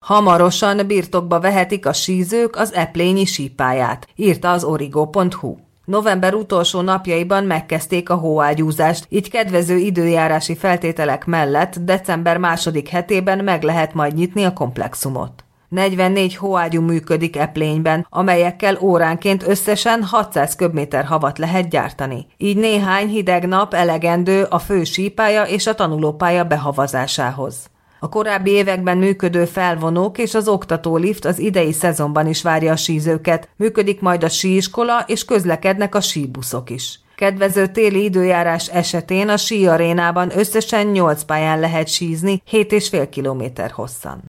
Hamarosan birtokba vehetik a sízők az eplényi sípályát, írta az origo.hu. November utolsó napjaiban megkezdték a hóágyúzást, így kedvező időjárási feltételek mellett december második hetében meg lehet majd nyitni a komplexumot. 44 hóágyú működik eplényben, amelyekkel óránként összesen 600 köbméter havat lehet gyártani. Így néhány hideg nap elegendő a fő sípálya és a tanulópálya behavazásához. A korábbi években működő felvonók és az oktatólift az idei szezonban is várja a sízőket, működik majd a síiskola és közlekednek a síbuszok is. Kedvező téli időjárás esetén a síarénában összesen 8 pályán lehet sízni 7,5 kilométer hosszan.